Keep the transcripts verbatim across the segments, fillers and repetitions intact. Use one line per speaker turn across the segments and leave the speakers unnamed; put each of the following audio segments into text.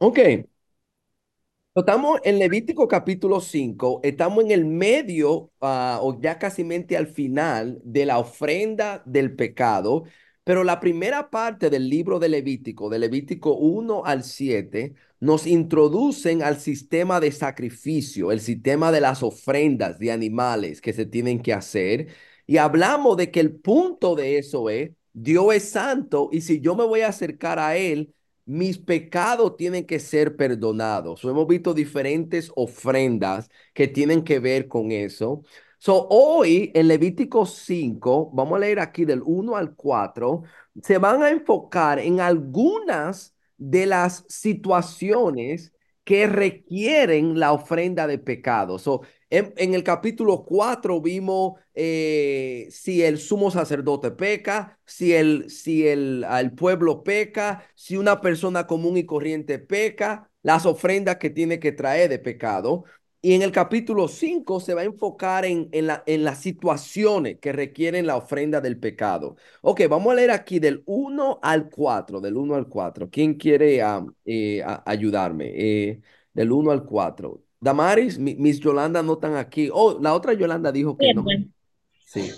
Ok, estamos en Levítico capítulo cinco. Estamos en el medio, ah, o ya casi mente al final de la ofrenda del pecado, pero la primera parte del libro de Levítico, de Levítico uno al siete, nos introducen al sistema de sacrificio, el sistema de las ofrendas de animales que se tienen que hacer, y hablamos de que el punto de eso es, Dios es santo, y si yo me voy a acercar a Él, mis pecados tienen que ser perdonados. So, hemos visto diferentes ofrendas que tienen que ver con eso. So, hoy en Levítico cinco, vamos a leer aquí del uno al cuatro, se van a enfocar en algunas de las situaciones que requieren la ofrenda de pecado. So, en, en el capítulo cuatro vimos eh, si el sumo sacerdote peca, si el, si el, el pueblo peca, si una persona común y corriente peca, las ofrendas que tiene que traer de pecado. Y en el capítulo cinco se va a enfocar en, en, la, en las situaciones que requieren la ofrenda del pecado. Ok, vamos a leer aquí del uno al cuatro, del uno al cuatro. ¿Quién quiere um, eh, a- ayudarme? Eh, del uno al cuatro. Damaris, mi- Miss Yolanda no están aquí. Oh, la otra Yolanda dijo que
Bien,
no.
bueno.
Sí.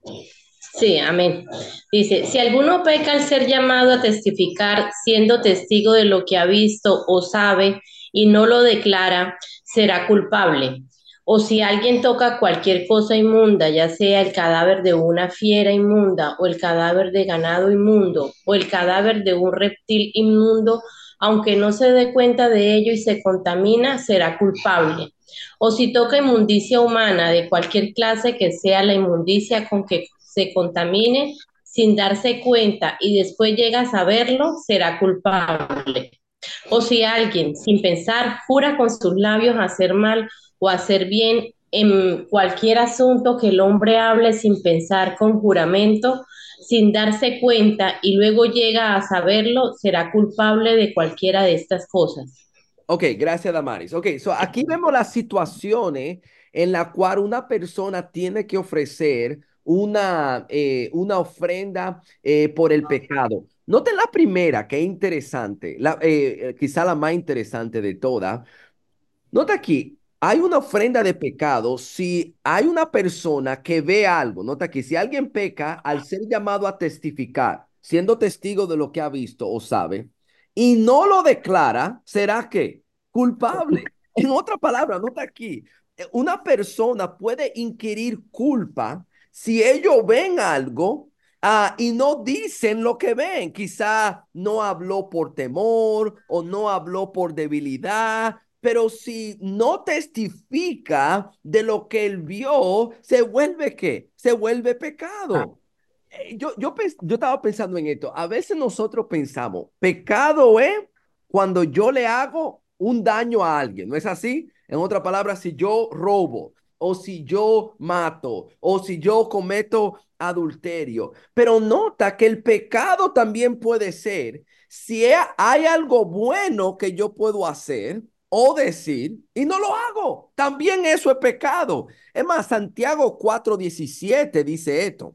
Sí, amén. Dice, si alguno peca al ser llamado a testificar, siendo testigo de lo que ha visto o sabe y no lo declara, será culpable. O si alguien toca cualquier cosa inmunda, ya sea el cadáver de una fiera inmunda o el cadáver de ganado inmundo o el cadáver de un reptil inmundo, aunque no se dé cuenta de ello y se contamina, será culpable. O si toca inmundicia humana de cualquier clase que sea la inmundicia con que se contamine sin darse cuenta y después llega a saberlo, será culpable. O si alguien, sin pensar, jura con sus labios hacer mal o hacer bien en cualquier asunto que el hombre hable sin pensar con juramento, sin darse cuenta y luego llega a saberlo, será culpable de cualquiera de estas cosas.
Ok, gracias, Damaris. Ok, so aquí vemos las situaciones en la cual una persona tiene que ofrecer una, eh, una ofrenda eh, por el pecado. Noten la primera, que es interesante, la, eh, eh, quizá la más interesante de todas. Nota aquí, hay una ofrenda de pecado si hay una persona que ve algo. Nota aquí, si alguien peca al ser llamado a testificar, siendo testigo de lo que ha visto o sabe, y no lo declara, ¿será que culpable? En otra palabra, nota aquí, eh, una persona puede inquirir culpa si ellos ven algo. Ah, y no dicen lo que ven. Quizá no habló por temor o no habló por debilidad, pero si no testifica de lo que él vio, ¿se vuelve qué? Se vuelve pecado. Eh, Yo, yo, pens- yo estaba pensando en esto. A veces nosotros pensamos, pecado es cuando yo le hago un daño a alguien, ¿no es así? En otras palabras, si yo robo, o si yo mato, o si yo cometo adulterio. Pero nota que el pecado también puede ser si hay algo bueno que yo puedo hacer o decir y no lo hago. También eso es pecado. Es más, Santiago cuatro diecisiete dice esto.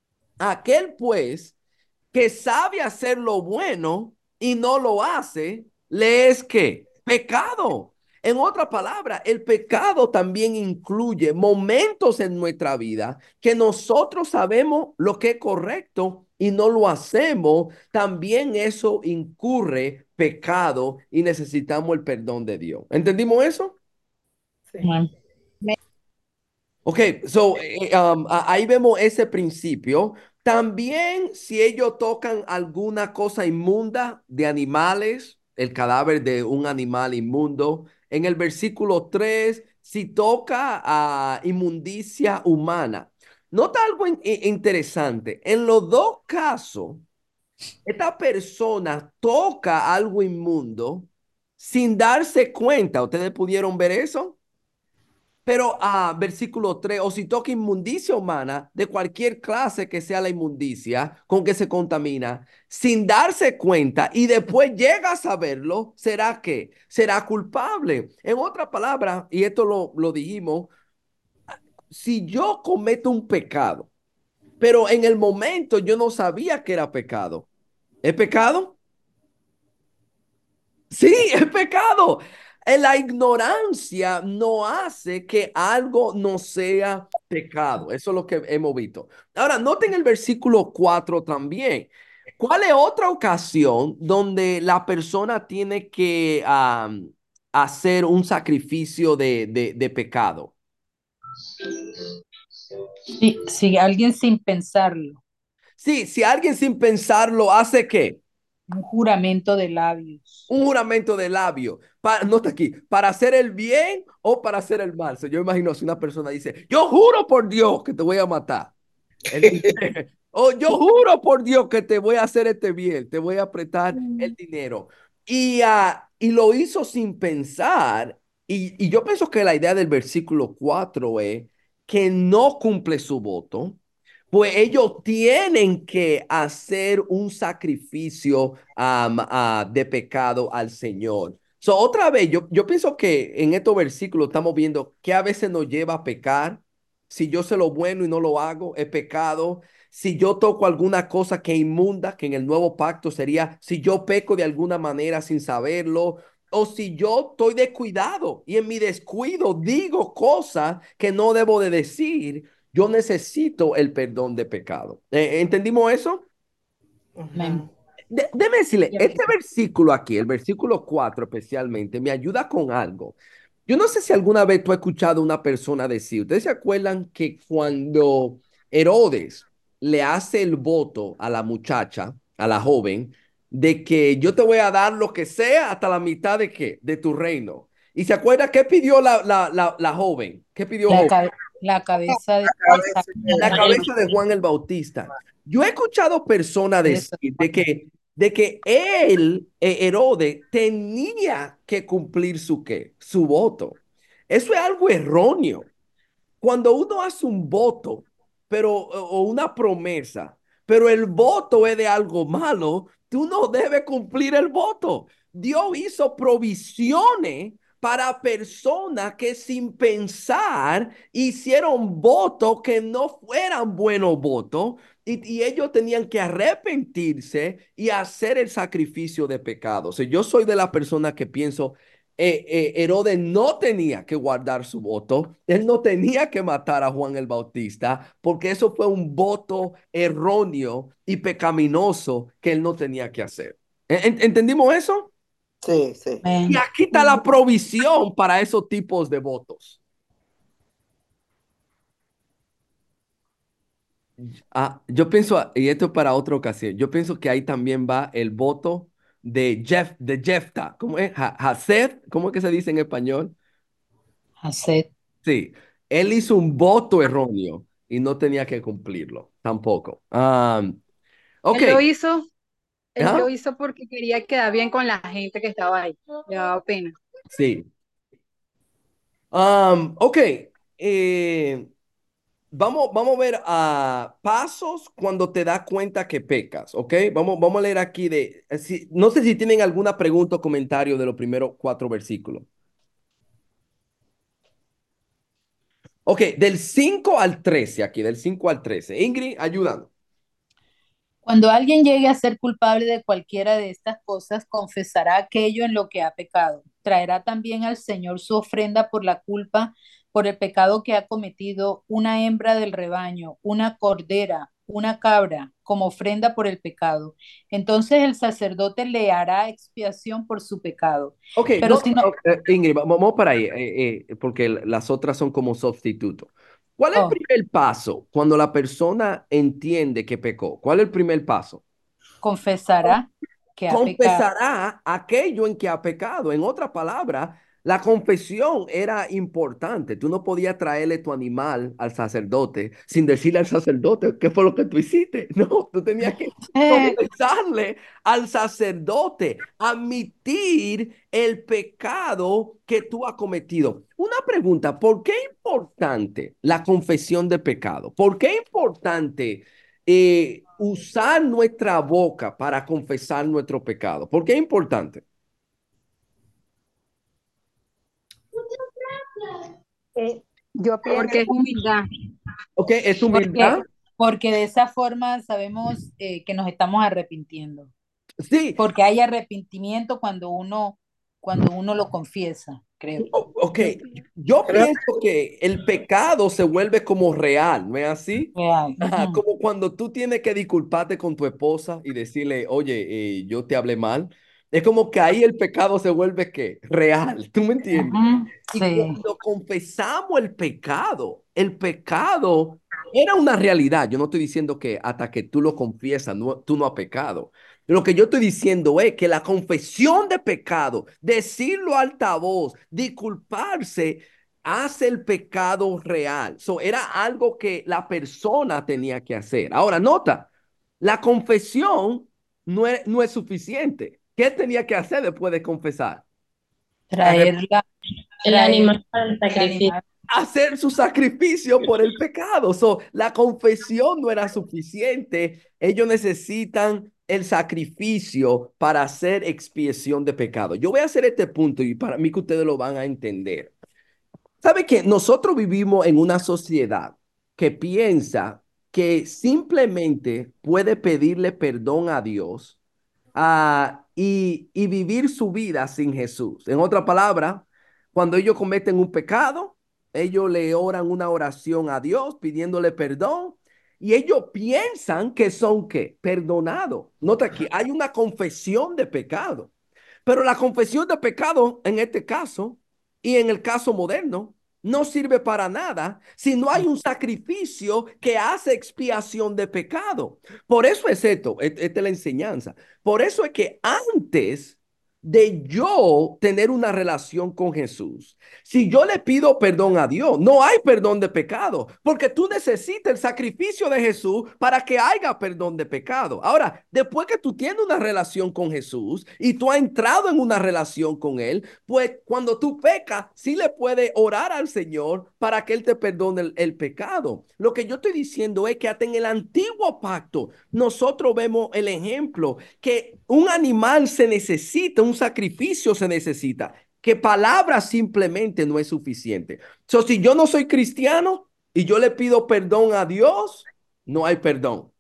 Aquel pues que sabe hacer lo bueno y no lo hace, le es que pecado. En otra palabra, el pecado también incluye momentos en nuestra vida que nosotros sabemos lo que es correcto y no lo hacemos. También eso incurre pecado y necesitamos el perdón de Dios. ¿Entendimos eso?
Sí.
Ok, so, eh, um, a- ahí vemos ese principio. También si ellos tocan alguna cosa inmunda de animales, el cadáver de un animal inmundo, en el versículo tres, si toca a inmundicia humana. Nota algo in- i- interesante. En los dos casos, esta persona toca algo inmundo sin darse cuenta. ¿Ustedes pudieron ver eso? Pero, ah, versículo tres, o si toca inmundicia humana de cualquier clase que sea la inmundicia con que se contamina, sin darse cuenta y después llega a saberlo, ¿será que será culpable? En otra palabra, y esto lo, lo dijimos, si yo cometo un pecado, pero en el momento yo no sabía que era pecado, ¿es pecado? Sí, es pecado. Eh, La ignorancia no hace que algo no sea pecado. Eso es lo que hemos visto. Ahora, noten el versículo cuatro también. ¿Cuál es otra ocasión donde la persona tiene que am, hacer un sacrificio de, de, de pecado?
Si, si alguien sin pensarlo,
Sí, si alguien sin pensarlo hace qué?
un juramento de labios.
Un juramento de labio. Para, nota aquí, para hacer el bien o para hacer el mal. So, yo imagino si una persona dice, yo juro por Dios que te voy a matar. Él dice, oh, yo juro por Dios que te voy a hacer este bien, te voy a apretar el dinero. Y, ah, y lo hizo sin pensar. Y, y yo pienso que la idea del versículo cuatro es que no cumple su voto, pues ellos tienen que hacer un sacrificio am, ah, de pecado al Señor. So, otra vez, yo, yo pienso que en estos versículos estamos viendo que a veces nos lleva a pecar. Si yo sé lo bueno y no lo hago, es pecado. Si yo toco alguna cosa que inmunda, que en el nuevo pacto sería si yo peco de alguna manera sin saberlo, o si yo estoy descuidado y en mi descuido digo cosas que no debo de decir, yo necesito el perdón de pecado. Eh, ¿entendimos eso?
Amén.
Ujú.
De- déjeme decirle,
Y
este
amén.
versículo aquí, el versículo cuatro especialmente, me ayuda con algo. Yo no sé si alguna vez tú has escuchado a una persona decir, ¿ustedes se acuerdan que cuando Herodes le hace el voto a la muchacha, a la joven, de que yo te voy a dar lo que sea hasta la mitad de qué? De tu reino? ¿Y se acuerda qué pidió la, la, la, la joven? ¿Qué pidió
La,
joven?
ca- la cabeza de, de
La
Zacarías.
cabeza de Juan el Bautista. Yo he escuchado personas
Eso,
decir de que, de que él, eh, Herodes, tenía que cumplir su qué, su voto. Eso es algo erróneo. Cuando uno hace un voto, pero, o una promesa, pero el voto es de algo malo, tú no debes cumplir el voto. Dios hizo provisiones para personas que sin pensar hicieron votos que no fueran buenos votos y, y ellos tenían que arrepentirse y hacer el sacrificio de pecado. O sea, yo soy de la persona que pienso eh, eh, Herodes no tenía que guardar su voto, él no tenía que matar a Juan el Bautista, porque eso fue un voto erróneo y pecaminoso que él no tenía que hacer. ¿En- ¿Entendimos eso?
Sí, sí.
Y
amén.
aquí está la provisión para esos tipos de votos. Ah, yo pienso, y esto es para otra ocasión, yo pienso que ahí también va el voto de Jeff, de Jefta, ¿cómo es? Ha- Hased, ¿cómo es que se dice en español?
Haced.
Sí, él hizo un voto erróneo y no tenía que cumplirlo tampoco. Ah, ok,
Él lo hizo, él
¿ah?
lo hizo porque quería quedar bien con la gente que estaba ahí. Le daba pena.
Sí. Um, ok, eh, vamos, vamos a ver a pasos cuando te das cuenta que pecas, ¿ok? Vamos, vamos a leer aquí de, eh, si- no sé si tienen alguna pregunta o comentario de los primeros cuatro versículos. Ok, del cinco al trece aquí, del cinco al trece. Ingrid, ayudando.
Cuando alguien llegue a ser culpable de cualquiera de estas cosas, confesará aquello en lo que ha pecado. Traerá también al Señor su ofrenda por la culpa, por el pecado que ha cometido, una hembra del rebaño, una cordera, una cabra, como ofrenda por el pecado. Entonces el sacerdote le hará expiación por su pecado.
Ok,
Pero
no,
si no,
ok, eh, Ingrid, va- vamos para ahí, eh, eh, porque las otras son como sustituto. ¿Cuál es el
oh,
primer paso cuando la persona entiende que pecó? ¿Cuál es el primer paso?
confesará que ha pecado.
Confesará aquello en que ha pecado. En otra palabra, la confesión era importante. Tú no podías traerle tu animal al sacerdote sin decirle al sacerdote qué fue lo que tú hiciste. No, tú tenías que confesarle al sacerdote, admitir el pecado que tú has cometido. Una pregunta, ¿por qué es importante la confesión de pecado? ¿Por qué es importante eh, usar nuestra boca para confesar nuestro pecado? ¿Por qué es importante?
Eh, yo pienso,
Porque es humildad.
¿Ok? ¿Es
Porque,
humildad?
porque de esa forma sabemos eh, que nos estamos arrepintiendo.
Sí,
Porque hay arrepentimiento cuando uno cuando uno lo confiesa, creo.
O- Ok, yo
Creo
pienso que el pecado se vuelve como real, ¿no es así?
Real.
Ajá,
Ujú,
como cuando tú tienes que disculparte con tu esposa y decirle, oye, eh, yo te hablé mal. Es como que ahí el pecado se vuelve ¿qué? Real, ¿tú me entiendes?
ujú,
Y
sí,
cuando confesamos el pecado, el pecado era una realidad. Yo no estoy diciendo que hasta que tú lo confiesas, no, tú no has pecado. Lo que yo estoy diciendo es que la confesión de pecado, decirlo a alta voz, disculparse, hace el pecado real. So, era algo que la persona tenía que hacer. Ahora, nota, la confesión no es, no es suficiente. ¿Qué tenía que hacer después de confesar?
traerla,
El
traer
animal para el
el
sacrificio.
animal.
Hacer su sacrificio por el pecado. So, la confesión no era suficiente. Ellos necesitan el sacrificio para hacer expiación de pecado. Yo voy a hacer este punto y para mí que ustedes lo van a entender. ¿Sabe que nosotros vivimos en una sociedad que piensa que simplemente puede pedirle perdón a Dios ah, y, y vivir su vida sin Jesús? En otra palabra, cuando ellos cometen un pecado, ellos le oran una oración a Dios pidiéndole perdón y ellos piensan que son ¿qué? Perdonados. Nota aquí, hay una confesión de pecado, pero la confesión de pecado en este caso y en el caso moderno no sirve para nada si no hay un sacrificio que hace expiación de pecado. Por eso es esto, et- esta es la enseñanza. Por eso es que antes de yo tener una relación con Jesús, si yo le pido perdón a Dios, no hay perdón de pecado, porque tú necesitas el sacrificio de Jesús para que haya perdón de pecado. Ahora, después que tú tienes una relación con Jesús y tú has entrado en una relación con Él, pues cuando tú pecas, sí le puedes orar al Señor para que Él te perdone el, el pecado. Lo que yo estoy diciendo es que hasta en el antiguo pacto, nosotros vemos el ejemplo que un animal se necesita, un sacrificio se necesita, que palabras simplemente no es suficiente. So, si yo no soy cristiano y yo le pido perdón a Dios, no hay perdón.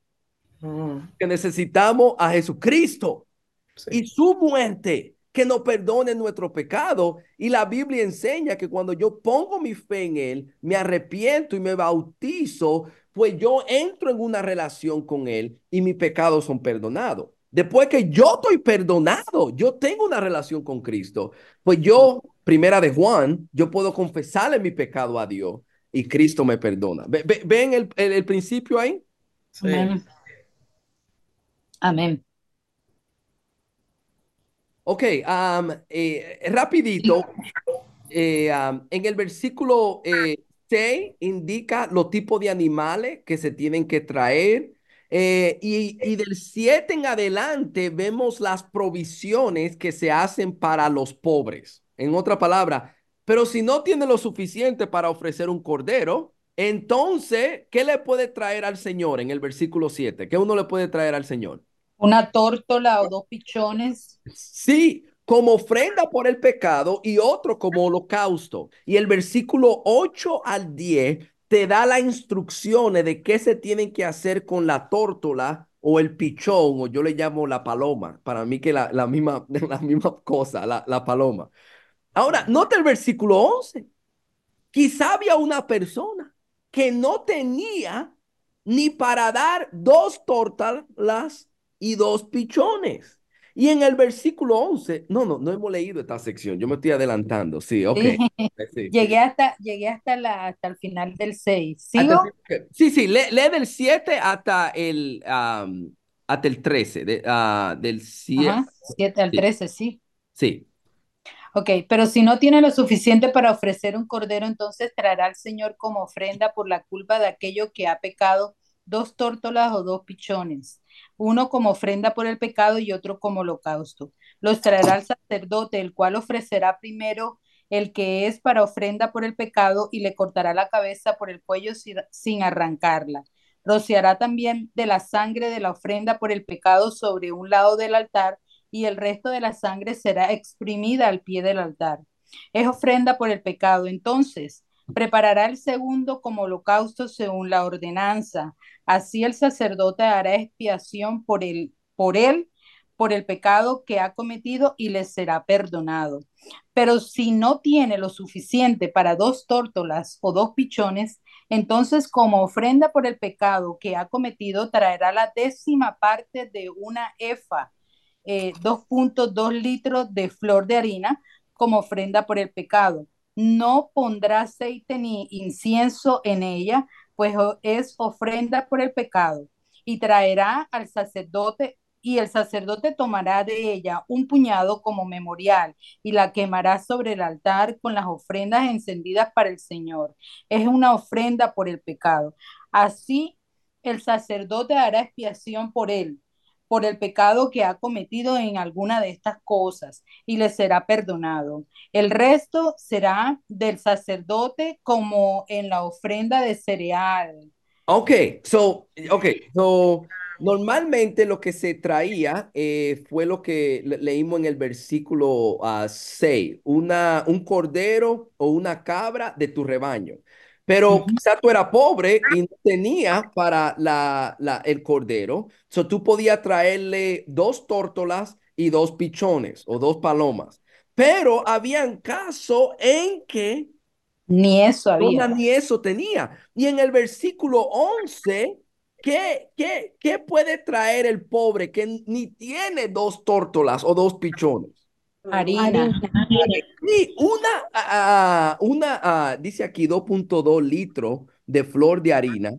mm,
Que necesitamos a Jesucristo
sí.
y su muerte que nos perdone nuestro pecado. Y la Biblia enseña que cuando yo pongo mi fe en Él, me arrepiento y me bautizo, pues yo entro en una relación con Él y mis pecados son perdonados. Después que yo estoy perdonado, yo tengo una relación con Cristo, pues yo, primera de Juan, yo puedo confesarle mi pecado a Dios y Cristo me perdona. ¿Ve- ve- ¿Ven el, el, el principio ahí?
Sí.
Amén. Amén.
Ok, um, eh, rapidito. eh, am, en el versículo eh, seis indica los tipos de animales que se tienen que traer. eh, y, y del siete en adelante vemos las provisiones que se hacen para los pobres. En otra palabra, pero si no tiene lo suficiente para ofrecer un cordero, entonces, ¿qué le puede traer al Señor en el versículo siete? ¿Qué uno le puede traer al Señor?
Una tórtola o dos pichones.
Sí, como ofrenda por el pecado y otro como holocausto. Y el versículo ocho al diez te da las instrucciones de qué se tienen que hacer con la tórtola o el pichón, o yo le llamo la paloma. Para mí que la, la misma, la misma cosa, la, la paloma. Ahora, nota el versículo once. Quizá había una persona que no tenía ni para dar dos tórtolas y dos pichones. Y en el versículo once, no, no, no hemos leído esta sección, yo me estoy adelantando, sí, ok.
Sí.
Sí,
Llegué hasta, llegué hasta la, hasta el final del seis.
hasta
¿Sigo?
el- sí, sí, lee, lee del siete hasta el, am, hasta el trece, de, ah, del siete,
Ajá, siete al
sí,
trece, sí.
sí.
Ok, pero si no tiene lo suficiente para ofrecer un cordero, entonces traerá al Señor como ofrenda por la culpa de aquello que ha pecado dos tórtolas o dos pichones, uno como ofrenda por el pecado y otro como holocausto. Los traerá al sacerdote, el cual ofrecerá primero el que es para ofrenda por el pecado y le cortará la cabeza por el cuello sin, sin arrancarla. Rociará también de la sangre de la ofrenda por el pecado sobre un lado del altar y el resto de la sangre será exprimida al pie del altar. Es ofrenda por el pecado. Entonces, preparará el segundo como holocausto según la ordenanza. Así el sacerdote hará expiación por él, por él por el pecado que ha cometido y le será perdonado. Pero si no tiene lo suficiente para dos tórtolas o dos pichones, entonces como ofrenda por el pecado que ha cometido traerá la décima parte de una efa, eh, dos punto dos litros de flor de harina como ofrenda por el pecado. No pondrá aceite ni incienso en ella, pues es ofrenda por el pecado. Y traerá al sacerdote, y el sacerdote tomará de ella un puñado como memorial y la quemará sobre el altar con las ofrendas encendidas para el Señor. Es una ofrenda por el pecado. Así el sacerdote hará expiación por él, por el pecado que ha cometido en alguna de estas cosas, y le será perdonado. El resto será del sacerdote como en la ofrenda de cereal.
Ok, so, okay, so, normalmente lo que se traía eh, fue lo que le- leímos en el versículo ah, seis, una, un cordero o una cabra de tu rebaño. Pero
Ujú.
quizá tú eras pobre y no tenías para la, la, el cordero, so tú podías traerle dos tórtolas y dos pichones o dos palomas. Pero habían casos en que
Ni eso
Dona
había.
ni eso tenía. Y en el versículo once, ¿qué, qué, qué puede traer el pobre que ni tiene dos tórtolas o dos pichones?
Harina.
Harina, harina.
Sí, una, ah, una ah, dice aquí dos punto dos litros de flor de harina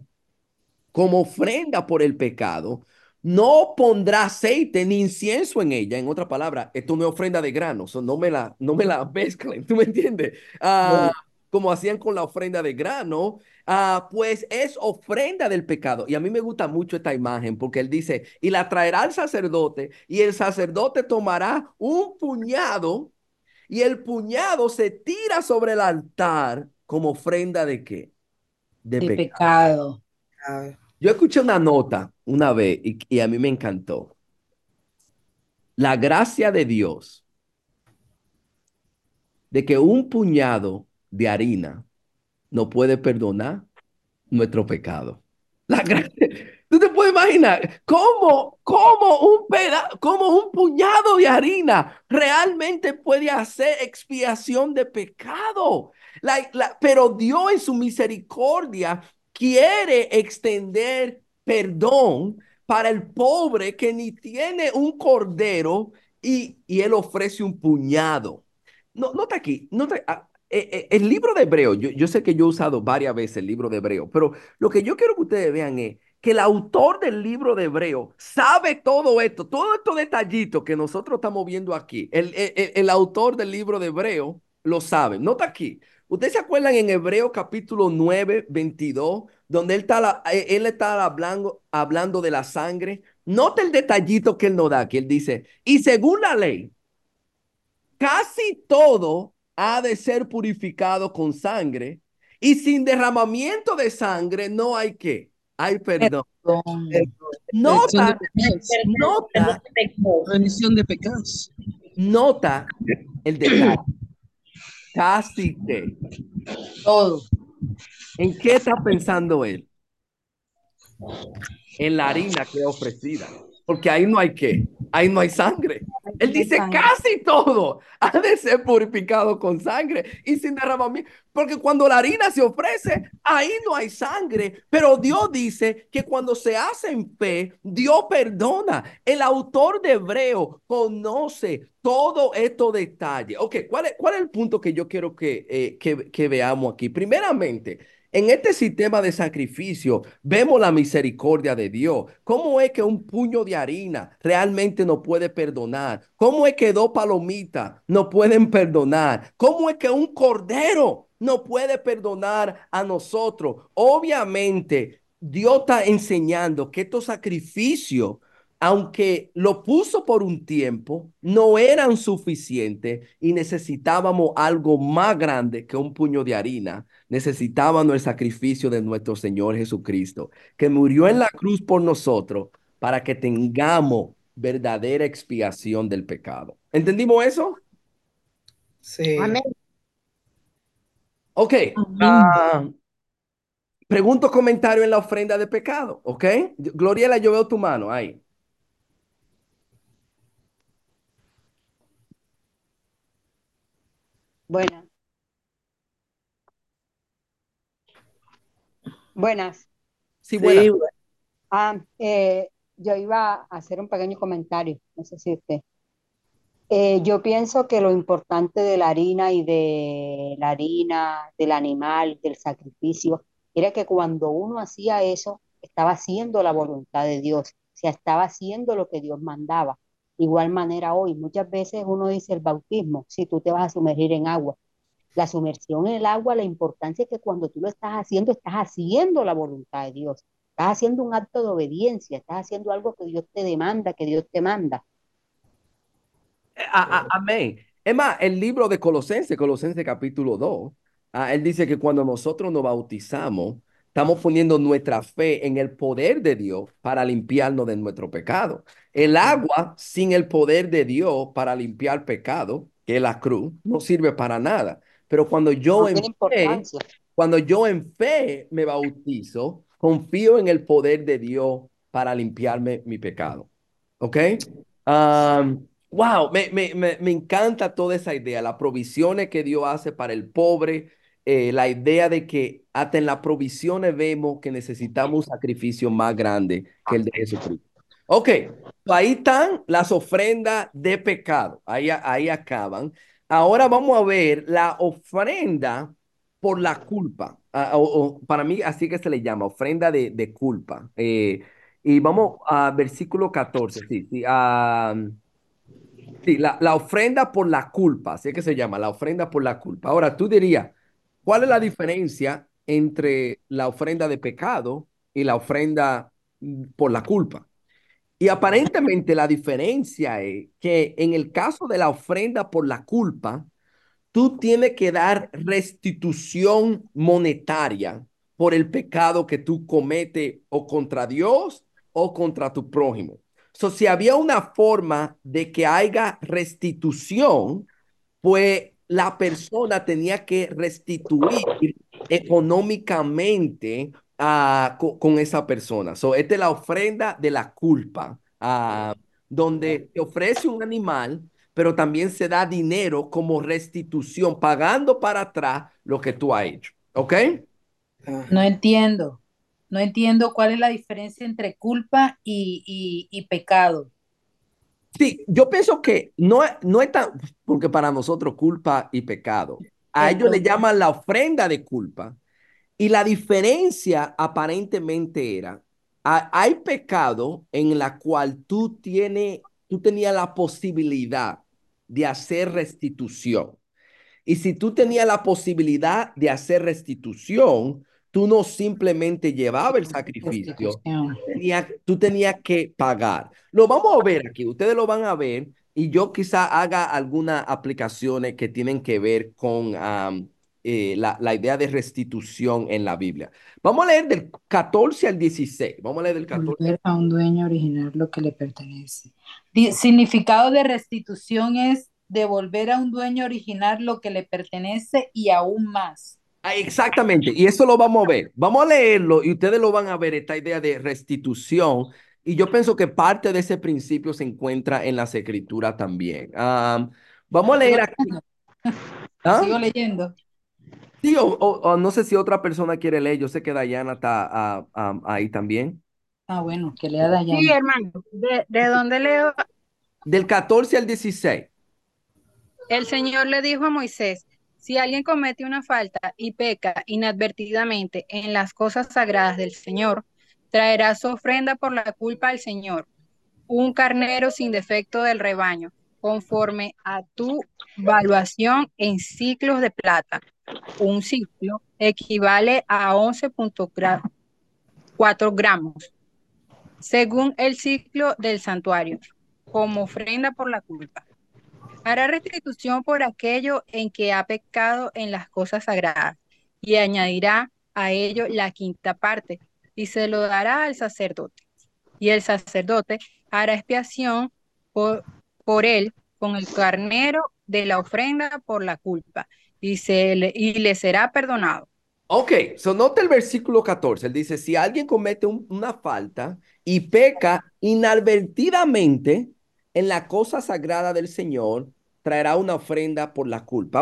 como ofrenda por el pecado. No pondrá aceite ni incienso en ella. En otra palabra, esto no es ofrenda de grano, so no me la, no me la mezclen, ¿tú me entiendes? Ah, como hacían con la ofrenda de grano, ah, pues es ofrenda del pecado. Y a mí me gusta mucho esta imagen porque él dice, y la traerá al sacerdote, y el sacerdote tomará un puñado, y el puñado se tira sobre el altar como ofrenda de qué? De
De
pecado.
pecado.
Yo escuché una nota una vez y, y a mí me encantó. La gracia de Dios de que un puñado de harina no puede perdonar nuestro pecado. La gracia. ¿Tú te puedes imaginar cómo, cómo un peda, cómo un puñado de harina realmente puede hacer expiación de pecado? La- la- pero Dios en su misericordia quiere extender perdón para el pobre que ni tiene un cordero y, y él ofrece un puñado. No, nota aquí, nota, ah, eh, eh, el libro de Hebreo, yo, yo sé que yo he usado varias veces el libro de Hebreo, pero lo que yo quiero que ustedes vean es que el autor del libro de Hebreo sabe todo esto, todos estos detallitos que nosotros estamos viendo aquí. El, el- el- el autor del libro de Hebreo lo sabe. Nota aquí. ¿Ustedes se acuerdan en Hebreo capítulo nueve veintidós donde él está, la- eh, él está hablando, hablando de la sangre? Nota el detallito que él nos da, que él dice, y según la ley, casi todo ha de ser purificado con sangre y sin derramamiento de sangre no hay qué, hay perdón.
Perdón.
Remisión de
Nota,
pecados.
Perdón
nota,
de pecados.
Remisión de pecados.
nota el detalle. Casi que.
Todo.
¿En qué está pensando él? En la harina que es ofrecida, porque ahí no hay qué, ahí no hay sangre. Él
No hay
dice
sangre.
casi todo ha de ser purificado con sangre y sin derramamiento, porque cuando la harina se ofrece, ahí no hay sangre, pero Dios dice que cuando se hace en fe, Dios perdona. El autor de Hebreo conoce todos estos detalles. Ok, ¿cuál es, cuál es el punto que yo quiero que, eh, que, que veamos aquí? Primeramente, en este sistema de sacrificio vemos la misericordia de Dios. ¿Cómo es que un puño de harina realmente no puede perdonar? ¿Cómo es que dos palomitas no pueden perdonar? ¿Cómo es que un cordero no puede perdonar a nosotros? Obviamente, Dios está enseñando que estos sacrificios, aunque lo puso por un tiempo, no eran suficientes y necesitábamos algo más grande que un puño de harina. Necesitábamos el sacrificio de nuestro Señor Jesucristo, que murió en la cruz por nosotros para que tengamos verdadera expiación del pecado. ¿Entendimos eso?
Amén.
Ok.
Amén.
Ah, pregunto comentario en la ofrenda de pecado, ¿ok? Gloriela, yo veo tu mano ahí.
Buenas, buenas.
Sí, buena.
Sí,
Ah, eh, yo iba a hacer un pequeño comentario, no sé si usted. Eh, yo pienso que lo importante de la harina y de la harina, del animal, del sacrificio, era que cuando uno hacía eso, estaba haciendo la voluntad de Dios, o sea, estaba haciendo lo que Dios mandaba. Igual manera hoy, muchas veces uno dice el bautismo, si tú te vas a sumergir en agua. La sumersión en el agua, la importancia es que cuando tú lo estás haciendo, estás haciendo la voluntad de Dios. Estás haciendo un acto de obediencia, estás haciendo algo que Dios te demanda, que Dios te manda.
A- a- amén. Es más, el libro de Colosenses, Colosenses capítulo dos, ah, él dice que cuando nosotros nos bautizamos, estamos poniendo nuestra fe en el poder de Dios para limpiarnos de nuestro pecado. El agua sin el poder de Dios para limpiar pecado, que es la cruz, no sirve para nada. Pero cuando
No
yo
tiene
en fe,
importancia.
cuando yo en fe me bautizo, confío en el poder de Dios para limpiarme mi pecado. ¿Ok? Um, Wow, me, me, me, me encanta toda esa idea, las provisiones que Dios hace para el pobre, eh, la idea de que hasta en las provisiones vemos que necesitamos un sacrificio más grande que el de Jesucristo. Ok, ahí están las ofrendas de pecado, ahí, ahí acaban. Ahora vamos a ver la ofrenda por la culpa, ah, o, o para mí así que se le llama, ofrenda de, de culpa. Eh, y vamos a versículo catorce, sí, sí. ah, Sí, la, la ofrenda por la culpa, así es que se llama, la ofrenda por la culpa. Ahora, tú dirías, ¿cuál es la diferencia entre la ofrenda de pecado y la ofrenda mm, por la culpa? Y aparentemente la diferencia es que en el caso de la ofrenda por la culpa, tú tienes que dar restitución monetaria por el pecado que tú cometes o contra Dios o contra tu prójimo. So, si había una forma de que haya restitución, pues la persona tenía que restituir económicamente ah, co- con, esa persona. So, esta es la ofrenda de la culpa, ah, donde te ofrece un animal, pero también se da dinero como restitución, pagando para atrás lo que tú has hecho. ¿Ok?
no
Ajá.
entiendo. No entiendo cuál es la diferencia entre culpa y, y, y pecado.
Sí, yo pienso que no, es- no es tan, porque para nosotros culpa y pecado, a ellos le
Entonces,
llaman la ofrenda de culpa. Y la diferencia aparentemente era, ha- hay pecado en la cual tú tienes, tú tenías la posibilidad de hacer restitución. Y si tú tenías la posibilidad de hacer restitución, tú no simplemente llevabas el sacrificio,
restitución.
tenía- tú tenías que pagar. Lo vamos a ver aquí, ustedes lo van a ver y yo quizá haga algunas aplicaciones que tienen que ver con am, eh, la, la idea de restitución en la Biblia. Vamos a leer del catorce al dieciséis. Vamos a leer del catorce.
Volver a un dueño original lo que le pertenece. Di- significado de restitución es devolver a un dueño original lo que le pertenece y aún más.
Ah, exactamente, y eso lo vamos a ver. Vamos a leerlo y ustedes lo van a ver, esta idea de restitución. Y yo pienso que parte de ese principio se encuentra en las escrituras también. Am, vamos a
Sigo
leer aquí.
leyendo.
¿Ah?
Sigo leyendo.
Sí, o, o- o no sé si otra persona quiere leer. Yo sé que Dayana está ah, am, ahí también.
Ah, bueno, que lea
Sí,
Dayana.
hermano. ¿De, de dónde leo?
Del catorce al dieciséis.
El Señor le dijo a Moisés, si alguien comete una falta y peca inadvertidamente en las cosas sagradas del Señor, traerá su ofrenda por la culpa al Señor, un carnero sin defecto del rebaño, conforme a tu valuación en ciclos de plata. Un ciclo equivale a once punto cuatro gramos, según el ciclo del santuario, como ofrenda por la culpa. Hará restitución por aquello en que ha pecado en las cosas sagradas, y añadirá a ello la quinta parte, y se lo dará al sacerdote. Y el sacerdote hará expiación por, por él con el carnero de la ofrenda por la culpa, y, se le, y le será perdonado.
Ok, so nota el versículo catorce. Él dice, si alguien comete un- una falta y peca inadvertidamente en la cosa sagrada del Señor, traerá una ofrenda por la culpa. Ahora,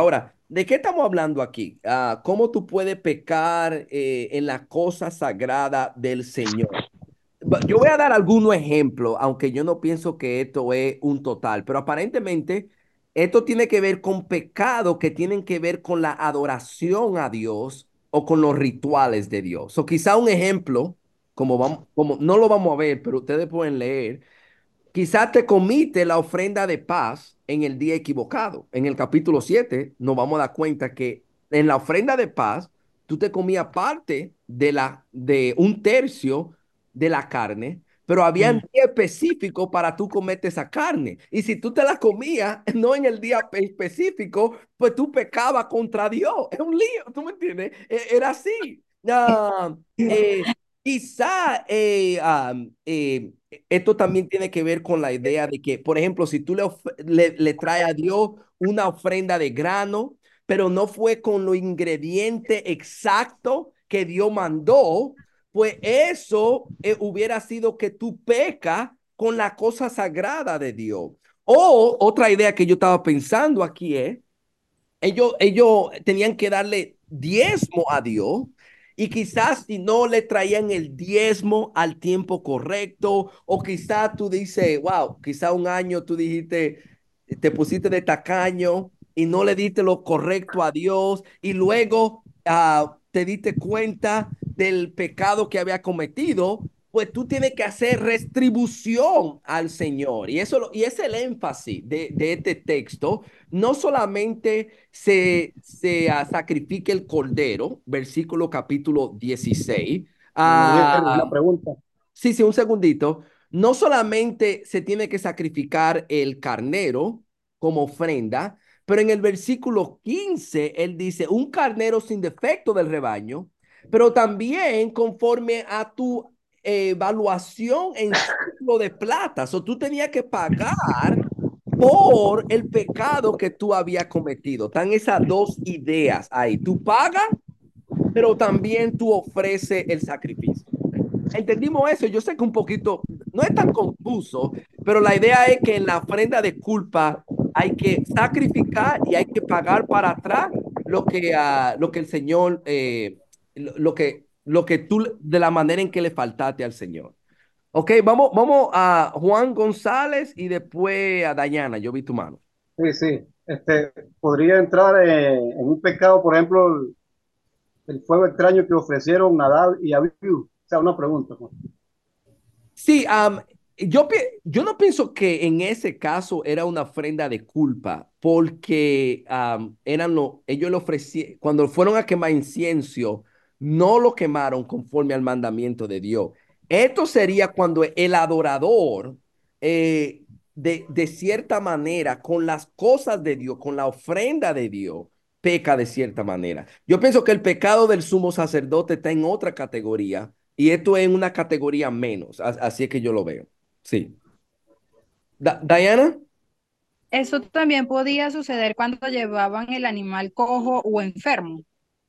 ¿De qué estamos hablando aquí? Ah, ¿cómo tú puedes pecar eh, en la cosa sagrada del Señor? Va- Yo voy a dar algunos ejemplos, aunque yo no pienso que esto es un total, pero aparentemente esto tiene que ver con pecados que tienen que ver con la adoración a Dios o con los rituales de Dios. O quizá un ejemplo, como vamos, como no lo vamos a ver, pero ustedes pueden leer. Quizás te comiste la ofrenda de paz en el día equivocado. En el capítulo siete nos vamos a dar cuenta que en la ofrenda de paz tú te comías parte de la de un tercio de la carne, pero había un
Mm.
día específico para tú comerte esa carne. Y si tú te la comías no en el día pe- específico, pues tú pecabas contra Dios. Es un lío, ¿tú me entiendes? E- Era así. Ah, eh, quizá eh, ah, eh, esto también tiene que ver con la idea de que, por ejemplo, si tú le, of- le, le traes a Dios una ofrenda de grano, pero no fue con los ingredientes exactos que Dios mandó, pues eso eh, hubiera sido que tú pecas con la cosa sagrada de Dios. O otra idea que yo estaba pensando aquí es ellos, ellos tenían que darle diezmo a Dios y quizás si no le traían el diezmo al tiempo correcto o quizás tú dices, wow, quizás un año tú dijiste, te pusiste de tacaño y no le diste lo correcto a Dios y luego ah, te diste cuenta del pecado que había cometido, pues tú tienes que hacer retribución al Señor. Y eso lo- y es el énfasis de, de este texto. No solamente se, se ah, sacrifica el cordero, versículo capítulo dieciséis.
Don Jerry,
Ah,
una pregunta.
sí, sí, un segundito. No solamente se tiene que sacrificar el carnero como ofrenda, pero en el versículo quince él dice, un carnero sin defecto del rebaño, pero también conforme a tu eh, evaluación en ciclo de plata. O tú tenías que pagar por el pecado que tú habías cometido. Están esas dos ideas ahí. Tú pagas, pero también tú ofreces el sacrificio. Entendimos eso. Yo sé que un poquito, no es tan confuso, pero la idea es que en la ofrenda de culpa hay que sacrificar y hay que pagar para atrás lo que, ah, lo que el Señor, eh, lo, lo que, lo que tú, de la manera en que le faltaste al Señor. Ok, vamos, vamos a Juan González y después a Dayana. Yo vi tu mano.
Sí, sí. Este, podría entrar eh, en un pecado, por ejemplo, el, el fuego extraño que ofrecieron Nadab y Abiú. O sea, una pregunta, pues.
Sí, am, yo, pi- yo no pienso que en ese caso era una ofrenda de culpa, porque am, eran lo, ellos le ofrecieron, cuando fueron a quemar incienso, no lo quemaron conforme al mandamiento de Dios. Esto sería cuando el adorador, eh, de, de cierta manera, con las cosas de Dios, con la ofrenda de Dios, peca de cierta manera. Yo pienso que el pecado del sumo sacerdote está en otra categoría y esto es una categoría menos, a- así es que yo lo veo. Sí. Da- Diana,
Eso también podía suceder cuando llevaban el animal cojo o enfermo.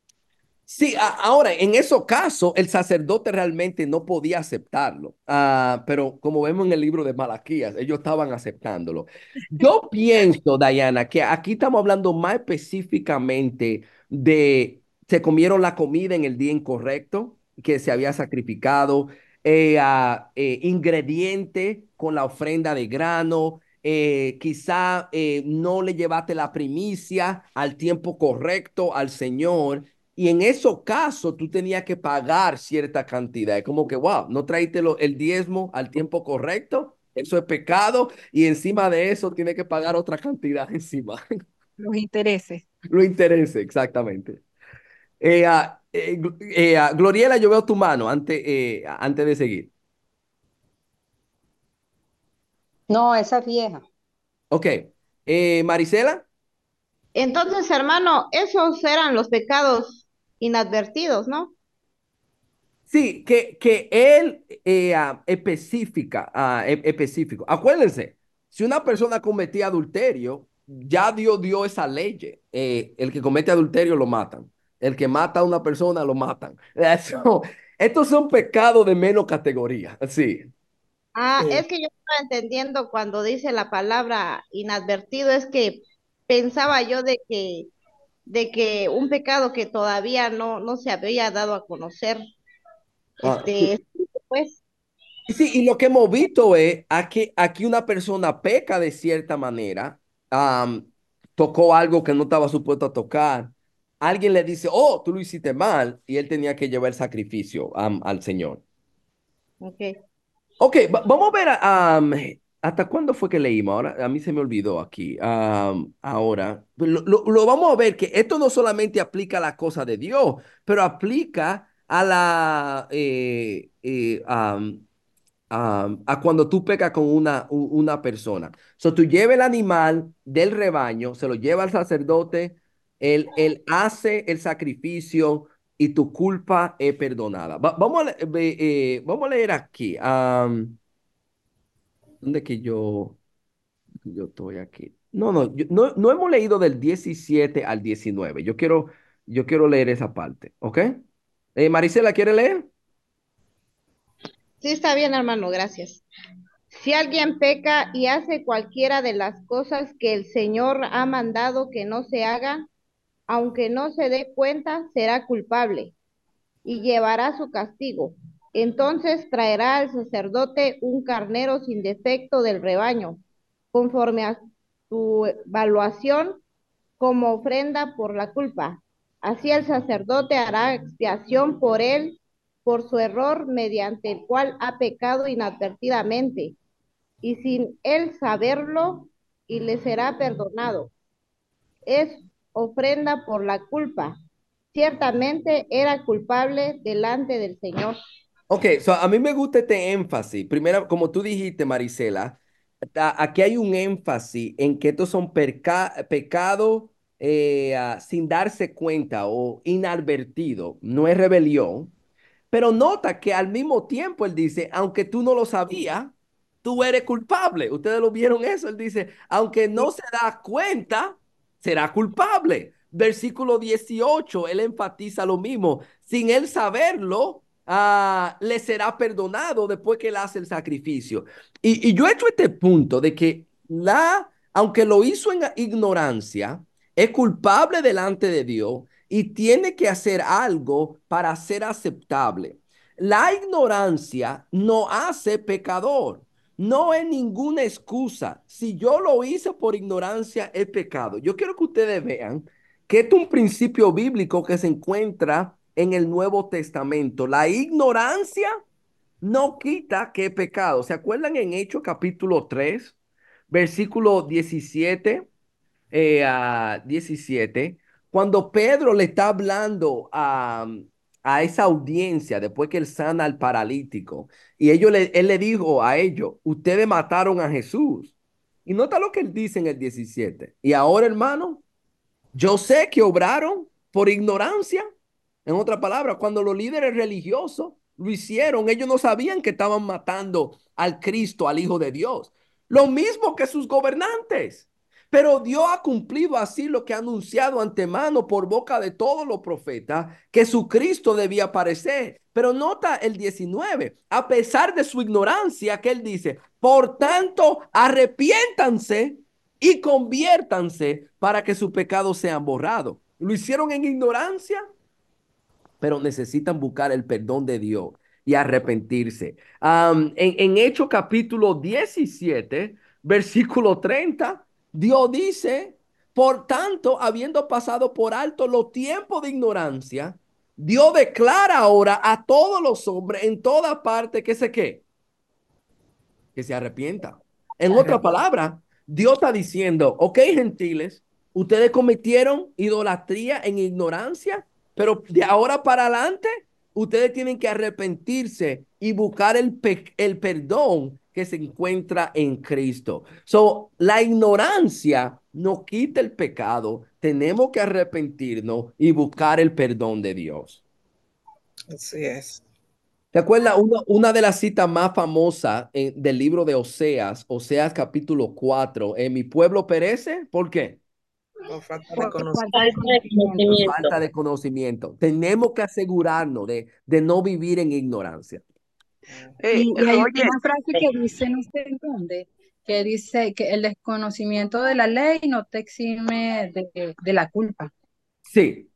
sí, a- ahora en esos casos el sacerdote realmente no podía aceptarlo. Ah, pero como vemos en el libro de Malaquías, ellos estaban aceptándolo. Yo pienso, Diana, que aquí estamos hablando más específicamente de se comieron la comida en el día incorrecto, que se había sacrificado, eh, ah, eh, ingrediente con la ofrenda de grano. Eh, quizá eh, no le llevaste la primicia al tiempo correcto al Señor. Y en esos casos tú tenías que pagar cierta cantidad. Es como que, wow, no traíste lo- el diezmo al tiempo correcto. Eso es pecado. Y encima de eso tienes que pagar otra cantidad encima.
Los intereses.
Lo interesa, exactamente. Eh, ah, eh, Gl- eh, ah, Gloriela, yo veo tu mano antes, eh, antes de seguir.
No, esa es vieja.
Ok. Eh, Marisela.
Entonces, hermano, esos eran los pecados inadvertidos, ¿no?
Sí, que, que él eh, ah, especifica, ah, e- específico. Acuérdense, si una persona cometía adulterio, ya Dios dio esa ley. Eh, el que comete adulterio lo matan. El que mata a una persona lo matan. Eso- estos son pecados de menos categoría. Sí.
Ah,
Eh,
es que yo estaba entendiendo cuando dice la palabra inadvertido, es que pensaba yo de que de que un pecado que todavía no, no se había dado a conocer,
Ah,
este, pues,
y sí, y lo que hemos visto es aquí, aquí una persona peca de cierta manera, am, tocó algo que no estaba supuesto a tocar. Alguien le dice, oh, tú lo hiciste mal, y él tenía que llevar el sacrificio am, al Señor.
ok.
Ok, va- vamos a ver am, hasta cuándo fue que leímos. Ahora, a mí se me olvidó aquí. Am, ahora, lo, lo- lo vamos a ver que esto no solamente aplica a la cosa de Dios, pero aplica a la eh, eh, am, a, a cuando tú pecas con una, u- una persona. So, tú llevas el animal del rebaño, se lo lleva al sacerdote, él, él hace el sacrificio y tu culpa es perdonada. Va- vamos, a, le- ve- eh, vamos a leer aquí. am, ¿dónde que yo, yo estoy aquí? No, no, yo- no, no hemos leído del diecisiete al diecinueve. Yo quiero, yo quiero leer esa parte, ¿ok? Eh, Marisela, ¿quiere leer?
Sí, está bien, hermano, gracias. Si alguien peca y hace cualquiera de las cosas que el Señor ha mandado que no se haga, aunque no se dé cuenta, será culpable y llevará su castigo. Entonces traerá al sacerdote un carnero sin defecto del rebaño, conforme a su evaluación como ofrenda por la culpa. Así el sacerdote hará expiación por él, por su error mediante el cual ha pecado inadvertidamente, y sin él saberlo, y le será perdonado. Es ofrenda por la culpa. Ciertamente era culpable delante del Señor.
Ok, so a mí me gusta este énfasis. Primero, como tú dijiste, Marisela, a- aquí hay un énfasis en que estos son perca- pecados eh, ah, sin darse cuenta o inadvertido, no es rebelión. Pero nota que al mismo tiempo él dice, aunque tú no lo sabías, tú eres culpable. Ustedes lo vieron eso. Él dice, aunque no se da cuenta, será culpable. Versículo dieciocho, él enfatiza lo mismo. Sin él saberlo, ah, le será perdonado después que él hace el sacrificio. Y, y yo he hecho este punto de que la, aunque lo hizo en ignorancia, es culpable delante de Dios y tiene que hacer algo para ser aceptable. La ignorancia no hace pecador. No es ninguna excusa. Si yo lo hice por ignorancia, es pecado. Yo quiero que ustedes vean que esto es un principio bíblico que se encuentra en el Nuevo Testamento. La ignorancia no quita que es pecado. ¿Se acuerdan en Hechos capítulo tres, versículo diecisiete? eh, a diecisiete, cuando Pedro le está hablando a, a esa audiencia después que él sana al paralítico, y ellos le, él le dijo a ellos, ustedes mataron a Jesús. Y nota lo que él dice en el diecisiete. Y ahora, hermano, yo sé que obraron por ignorancia. En otra palabra, cuando los líderes religiosos lo hicieron, ellos no sabían que estaban matando al Cristo, al Hijo de Dios. Lo mismo que sus gobernantes. Pero Dios ha cumplido así lo que ha anunciado antemano por boca de todos los profetas, que su Cristo debía aparecer. Pero nota el diecinueve, a pesar de su ignorancia, que él dice, por tanto, arrepiéntanse y conviértanse para que sus pecados sean borrados. Lo hicieron en ignorancia, pero necesitan buscar el perdón de Dios y arrepentirse. Um, en, en Hechos capítulo diecisiete, versículo treinta, Dios dice, por tanto, habiendo pasado por alto los tiempos de ignorancia, Dios declara ahora a todos los hombres en toda parte que se qué, que se arrepienta. En otra palabra, Dios está diciendo, ok, gentiles, ustedes cometieron idolatría en ignorancia, pero de ahora para adelante, ustedes tienen que arrepentirse y buscar el, pe- el perdón que se encuentra en Cristo. So, la ignorancia no quita el pecado, tenemos que arrepentirnos y buscar el perdón de Dios.
Así es.
¿Te acuerdas una, una de las citas más famosas eh, del libro de Oseas, Oseas capítulo cuatro? ¿En mi pueblo perece? ¿Por qué?
Por falta de
Por
conocimiento.
falta de
Falta de
conocimiento.
Por
conocimiento.
falta de conocimiento. Tenemos que asegurarnos de, de no vivir en ignorancia.
Eh,
Y, y hay
oye,
una frase que dice, no sé en dónde, que dice que el desconocimiento de la ley no te exime de, de la culpa.
Sí.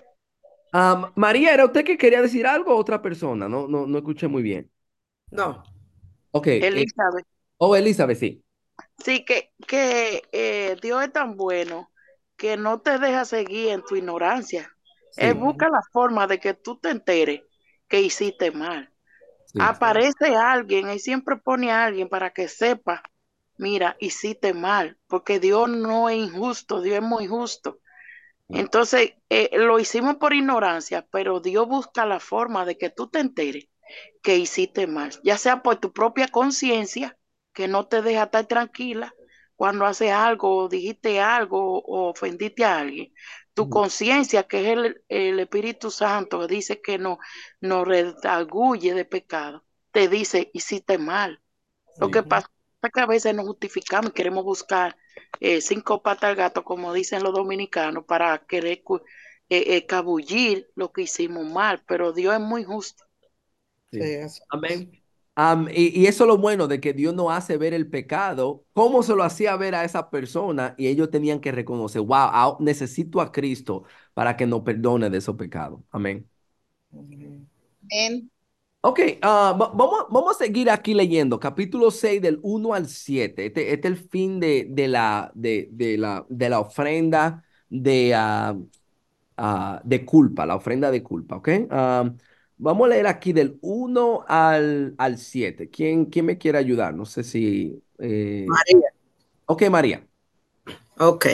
Am, María, ¿era usted que quería decir algo o otra persona? No, no, no escuché muy bien.
No,
Ok. eh,
Elizabeth.
oh, Elizabeth, sí.
Sí, que, que eh, Dios es tan bueno que no te deja seguir en tu ignorancia. Él
Sí,
busca la forma de que tú te enteres que hiciste mal.
sí.
Aparece alguien, él siempre pone a alguien para que sepa, mira, hiciste mal, porque Dios no es injusto, Dios es muy justo. Entonces, eh, lo hicimos por ignorancia, pero Dios busca la forma de que tú te enteres que hiciste mal, ya sea por tu propia conciencia, que no te deja estar tranquila cuando haces algo, o dijiste algo o ofendiste a alguien. Tu
Ujú.
conciencia, que es el, el Espíritu Santo, que dice que no, nos redarguye de pecado, te dice, hiciste mal. Lo que
Sí.
pasa es que a veces nos justificamos y queremos buscar eh, cinco patas al gato, como dicen los dominicanos, para querer cu- eh, eh, cabullir lo que hicimos mal, pero Dios es muy justo.
Sí,
Sí.
eso es.
Amén. Am, y, y eso es lo bueno de que Dios no hace ver el pecado, cómo se lo hacía ver a esa persona y ellos tenían que reconocer, wow, ah, necesito a Cristo para que nos perdone de esos pecados. Amén.
Ujú.
Amén.
Ok, ah, va- vamos, vamos a seguir aquí leyendo, capítulo seis del uno al siete. Este, este es el fin de, de la, de, de la, de la ofrenda de, ah, ah, de culpa, la ofrenda de culpa, ¿ok? Ah, vamos a leer aquí del uno al, al siete. ¿Quién, quién me quiere ayudar? No sé si... eh,
María.
Ok, María.
Ok.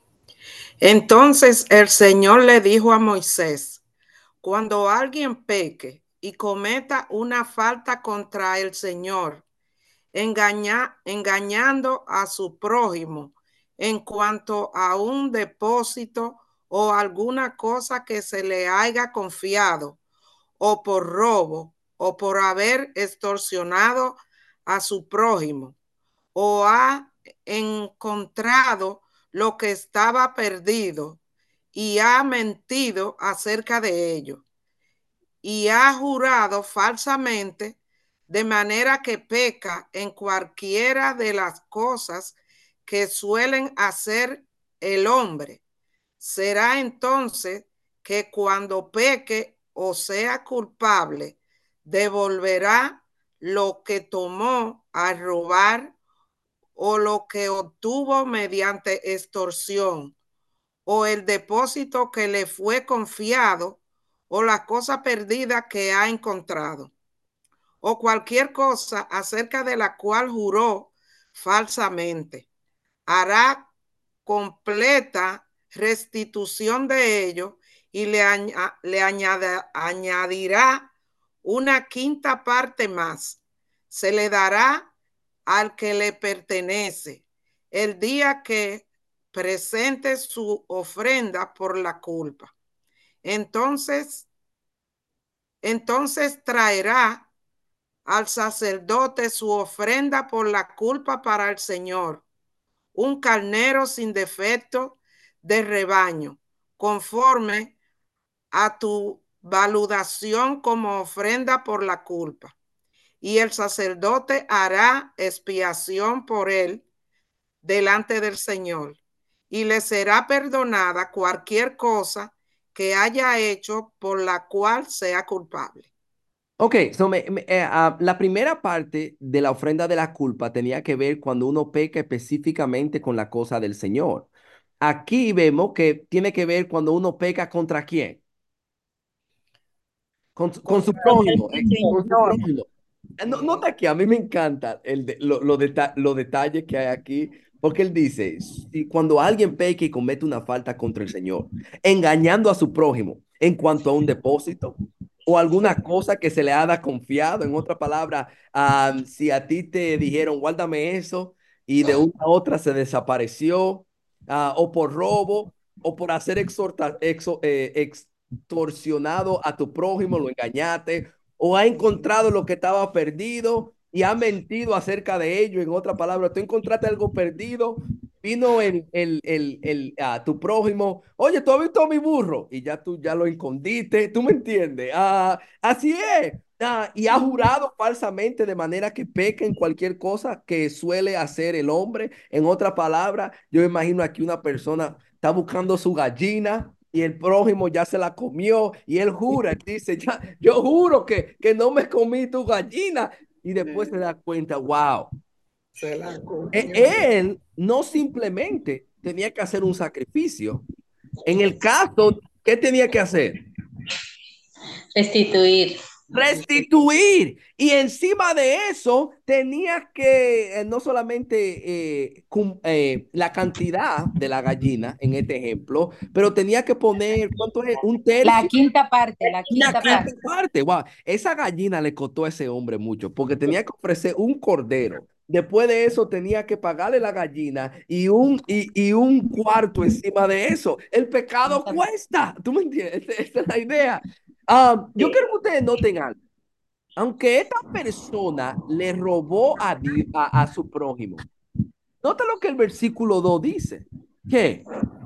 Entonces el Señor le dijo a Moisés, cuando alguien peque y cometa una falta contra el Señor, engaña, engañando a su prójimo en cuanto a un depósito o alguna cosa que se le haya confiado, o por robo, o por haber extorsionado a su prójimo, o ha encontrado lo que estaba perdido y ha mentido acerca de ello, y ha jurado falsamente, de manera que peca en cualquiera de las cosas que suelen hacer el hombre. Será entonces que cuando peque o sea culpable, devolverá lo que tomó al robar o lo que obtuvo mediante extorsión, o el depósito que le fue confiado, o la cosa perdida que ha encontrado, o cualquier cosa acerca de la cual juró falsamente. Hará completa restitución de ello y le, añ- le añada- añadirá una quinta parte más. Se le dará al que le pertenece el día que presente su ofrenda por la culpa. Entonces, entonces traerá al sacerdote su ofrenda por la culpa para el Señor, un carnero sin defecto de rebaño, conforme a tu valudación como ofrenda por la culpa. Y el sacerdote hará expiación por él delante del Señor, y le será perdonada cualquier cosa que haya hecho por la cual sea culpable.
Ok, so me- me- eh, ah, la primera parte de la ofrenda de la culpa tenía que ver cuando uno peca específicamente con la cosa del Señor. Aquí vemos que tiene que ver cuando uno peca contra quién, con, su- con su
Contra
prójimo,
el
eh, con su
Señor.
prójimo. Eh, No, nota que a mí me encanta el de- lo- lo deta- los detalles que hay aquí, porque él dice, si cuando alguien peca y comete una falta contra el Señor, engañando a su prójimo en cuanto a un depósito o alguna cosa que se le haya confiado, en otra palabra, ah, si a ti te dijeron, guárdame eso, y de una a otra se desapareció, ah, o por robo, o por hacer exhorta, exo- eh, extorsionado a tu prójimo, lo engañaste o ha encontrado lo que estaba perdido y ha mentido acerca de ello. En otra palabra, tú encontraste algo perdido, vino el, el, el, el, ah, tu prójimo, oye, tú has visto a mi burro y ya tú ya lo escondiste, ¿tú me entiendes? Ah, así es. Ah, y ha jurado falsamente de manera que peca en cualquier cosa que suele hacer el hombre. En otra palabra, yo imagino aquí una persona está buscando su gallina y el prójimo ya se la comió y él jura, él dice, ya, yo juro que, que no me comí tu gallina y después se da cuenta, wow.
Se la comió.
Él no simplemente tenía que hacer un sacrificio. En el caso, ¿qué tenía que hacer?
Restituir.
Restituir. Y encima de eso, tenía que eh, no solamente eh, cum, eh, la cantidad de la gallina, en este ejemplo, pero tenía que poner, ¿cuánto es? Un tercio.
La quinta parte, la quinta
Una quinta
parte.
parte. Wow. Esa gallina le costó a ese hombre mucho, porque tenía que ofrecer un cordero. Después de eso tenía que pagarle la gallina y un, y, y un cuarto encima de eso. El pecado cuesta. ¿Tú me entiendes? Esta, esta es la idea. Um, yo quiero que ustedes noten algo. Aunque esta persona le robó a, Dios, a, a su prójimo, nota lo que el versículo dos dice. ¿Qué?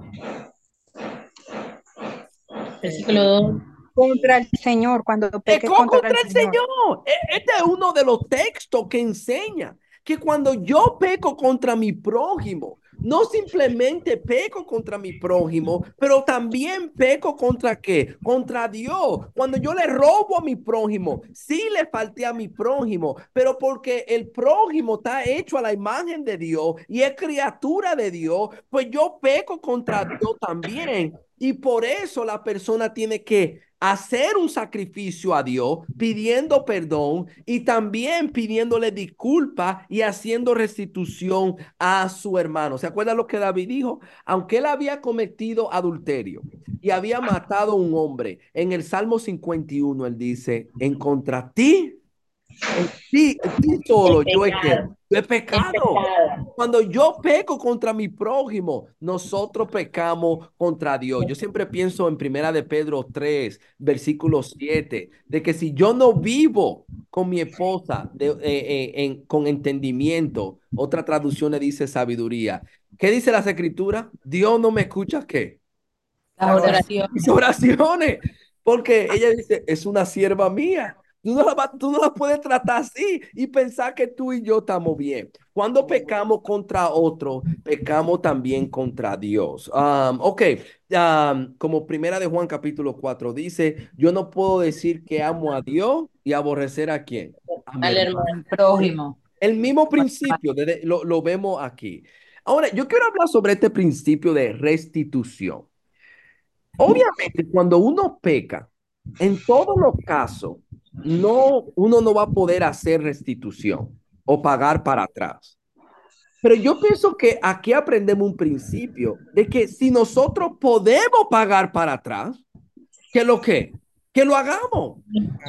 Versículo dos.
Contra el Señor, cuando peque
Pecó
contra,
contra
el
el
Señor.
Señor. E- Este es uno de los textos que enseña que cuando yo peco contra mi prójimo, no simplemente peco contra mi prójimo, pero también peco contra qué? Contra Dios. Cuando yo le robo a mi prójimo, sí le falté a mi prójimo, pero porque el prójimo está hecho a la imagen de Dios y es criatura de Dios, pues yo peco contra Dios también. Y por eso la persona tiene que hacer un sacrificio a Dios, pidiendo perdón y también pidiéndole disculpas y haciendo restitución a su hermano. ¿Se acuerda lo que David dijo? Aunque él había cometido adulterio y había matado a un hombre, en el Salmo cincuenta y uno él dice, en contra ti, en ti, en ti solo yo he, ¿qué? Yo he pecado. Cuando yo peco contra mi prójimo, nosotros pecamos contra Dios. Yo siempre pienso en Primera de Pedro tres, versículo siete, de que si yo no vivo con mi esposa de, eh, eh, en, con entendimiento, otra traducción le dice sabiduría. ¿Qué dice las escrituras? Dios no me escucha, ¿qué?
Las oraciones.
Mis oraciones, porque ella dice, es una sierva mía. Tú no, la, vas- tú no la puedes tratar así y pensar que tú y yo estamos bien. Cuando pecamos contra otro, pecamos también contra Dios. Um, ok, um, como primera de Juan capítulo cuatro dice, yo no puedo decir que amo a Dios y aborrecer a quién. A mi
Al
hermano.
hermano.
El prójimo.
El mismo principio de- lo, lo vemos aquí. Ahora, yo quiero hablar sobre este principio de restitución. Obviamente, cuando uno peca, en todos los casos, no, uno no va a poder hacer restitución o pagar para atrás. Pero yo pienso que aquí aprendemos un principio de que si nosotros podemos pagar para atrás, ¿qué lo que? Que lo hagamos.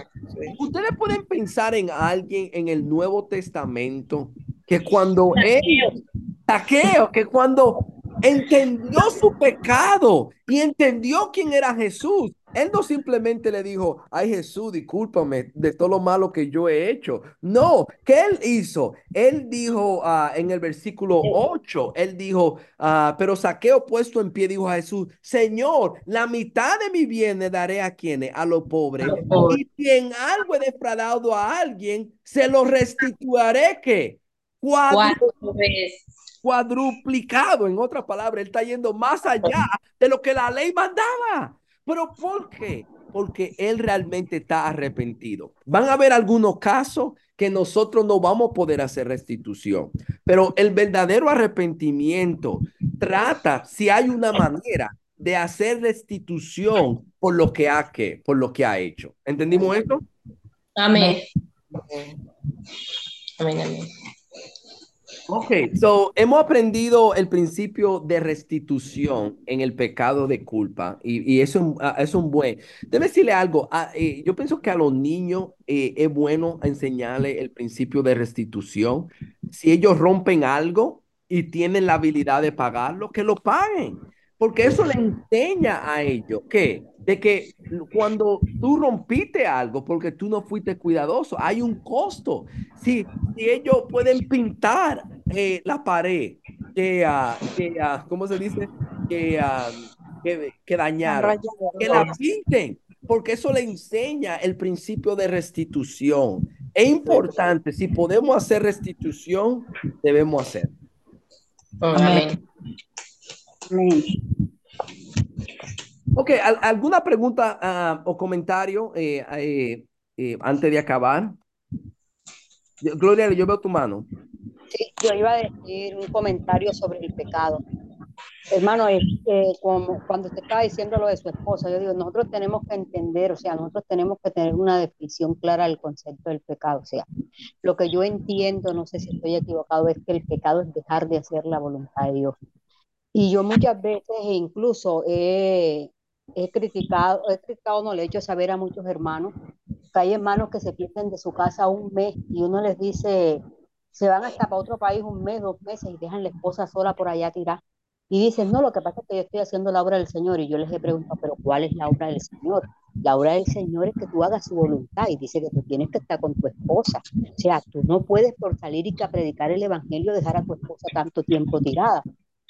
Ustedes pueden pensar en alguien en el Nuevo Testamento que cuando él, Zaqueo, que cuando entendió su pecado y entendió quién era Jesús, él no simplemente le dijo, ay Jesús, discúlpame de todo lo malo que yo he hecho. No, ¿qué él hizo? Él dijo uh, en el versículo ocho, él dijo, uh, pero Zaqueo puesto en pie dijo a Jesús, Señor, la mitad de mi bien le daré a quienes, a los pobres. Y si en algo he defraudado a alguien, se lo restituiré, ¿qué?
Cuatro veces.
Cuadruplicado, en otras palabras, él está yendo más allá de lo que la ley mandaba. ¿Pero por qué? Porque él realmente está arrepentido. Van a haber algunos casos que nosotros no vamos a poder hacer restitución, pero el verdadero arrepentimiento trata, si hay una manera de hacer restitución por lo que ha, que, por lo que ha hecho. ¿Entendimos esto?
Amén. Amén, amén.
Ok, so hemos aprendido el principio de restitución en el pecado de culpa y, y eso uh, es un buen. Debe decirle algo, uh, eh, yo pienso que a los niños eh, es bueno enseñarle el principio de restitución. Si ellos rompen algo y tienen la habilidad de pagarlo, que lo paguen, porque eso le enseña a ellos que de que cuando tú rompiste algo porque tú no fuiste cuidadoso, hay un costo. Si, si ellos pueden pintar eh, la pared que, uh, que uh, ¿cómo se dice? Que, uh, que, que dañaron, que la pinten, porque eso le enseña el principio de restitución. Es importante, si podemos hacer restitución, debemos hacer.
Amén.
Amén.
Ok, ¿al- ¿alguna pregunta ah, o comentario eh, eh, eh, antes de acabar? Yo- Gloria, yo veo tu mano.
Sí, yo iba a decir un comentario sobre el pecado. Hermano, es que como cuando usted estaba diciendo lo de su esposa, yo digo, nosotros tenemos que entender, o sea, nosotros tenemos que tener una definición clara del concepto del pecado. O sea, lo que yo entiendo, no sé si estoy equivocado, es que el pecado es dejar de hacer la voluntad de Dios. Y yo muchas veces e incluso he, he criticado, he criticado, no le he hecho saber a muchos hermanos, que hay hermanos que se pierden de su casa un mes y uno les dice, se van hasta para otro país un mes, dos meses y dejan la esposa sola por allá tirada. Y dicen, no, lo que pasa es que yo estoy haciendo la obra del Señor. Y yo les he preguntado, pero ¿cuál es la obra del Señor? La obra del Señor es que tú hagas su voluntad y dice que tú tienes que estar con tu esposa. O sea, tú no puedes por salir y que a predicar el evangelio dejar a tu esposa tanto tiempo tirada.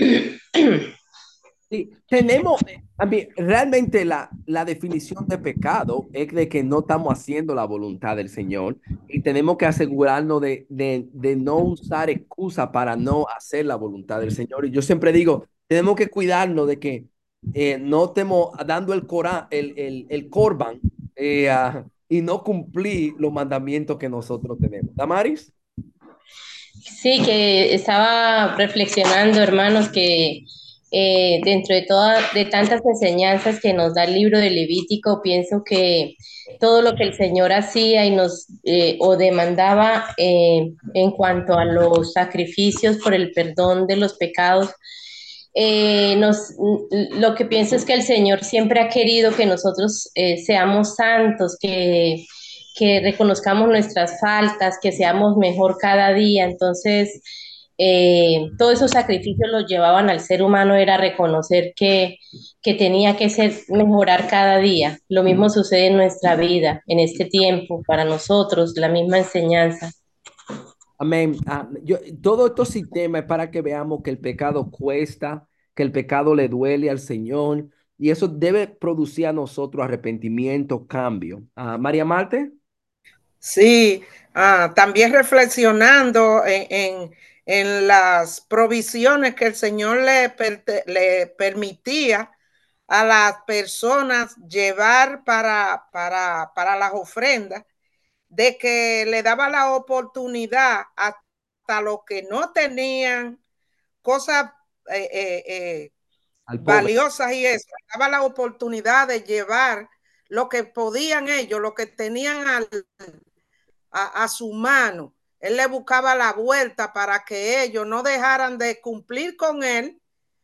Sí, tenemos, a mí, realmente la, la definición de pecado es de que no estamos haciendo la voluntad del Señor y tenemos que asegurarnos de, de, de no usar excusa para no hacer la voluntad del Señor. Y yo siempre digo, tenemos que cuidarnos de que eh, no estemos dando el, cora, el, el, el corban eh, ah, y no cumplir los mandamientos que nosotros tenemos. ¿Damaris?
Sí, que estaba reflexionando, hermanos, que eh, dentro de todas, de tantas enseñanzas que nos da el libro de Levítico, pienso que todo lo que el Señor hacía y nos eh, o demandaba eh, en cuanto a los sacrificios por el perdón de los pecados, eh, nos, lo que pienso es que el Señor siempre ha querido que nosotros eh, seamos santos, que que reconozcamos nuestras faltas, que seamos mejor cada día. Entonces, eh, todos esos sacrificios los llevaban al ser humano, era reconocer que, que tenía que ser, mejorar cada día. Lo mismo sucede en nuestra vida, en este tiempo, para nosotros, la misma enseñanza.
Amén. Ah, yo, todo estos sistemas es para que veamos que el pecado cuesta, que el pecado le duele al Señor y eso debe producir a nosotros arrepentimiento, cambio. Ah, María Marte.
Sí, ah, también reflexionando en, en, en, las provisiones que el Señor le, le permitía a las personas llevar para, para, para las ofrendas, de que le daba la oportunidad hasta los que no tenían cosas eh, eh, eh, valiosas y eso, daba la oportunidad de llevar lo que podían ellos, lo que tenían al A, a, su mano. Él le buscaba la vuelta para que ellos no dejaran de cumplir con él.